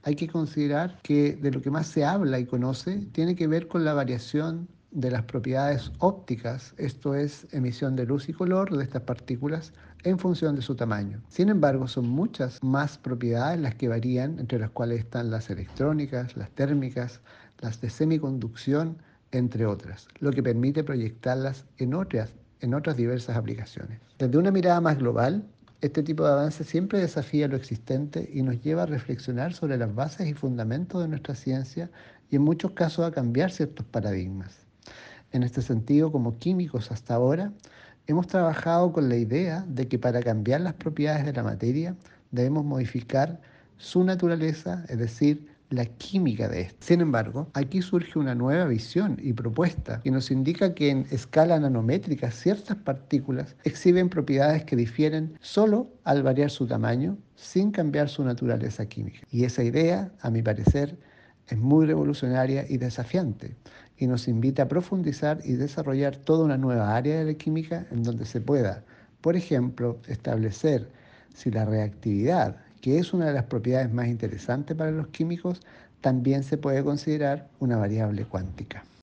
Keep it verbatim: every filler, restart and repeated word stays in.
hay que considerar que de lo que más se habla y conoce tiene que ver con la variación de las propiedades ópticas, esto es, emisión de luz y color de estas partículas en función de su tamaño. Sin embargo, son muchas más propiedades las que varían, entre las cuales están las electrónicas, las térmicas, las de semiconducción, entre otras, lo que permite proyectarlas en otras, en otras diversas aplicaciones. Desde una mirada más global, este tipo de avance siempre desafía lo existente y nos lleva a reflexionar sobre las bases y fundamentos de nuestra ciencia y en muchos casos a cambiar ciertos paradigmas. En este sentido, como químicos hasta ahora, hemos trabajado con la idea de que para cambiar las propiedades de la materia debemos modificar su naturaleza, es decir, la química de ésta. Sin embargo, aquí surge una nueva visión y propuesta que nos indica que en escala nanométrica ciertas partículas exhiben propiedades que difieren solo al variar su tamaño sin cambiar su naturaleza química. Y esa idea, a mi parecer, es muy revolucionaria y desafiante y nos invita a profundizar y desarrollar toda una nueva área de la química en donde se pueda, por ejemplo, establecer si la reactividad, que es una de las propiedades más interesantes para los químicos, también se puede considerar una variable cuántica.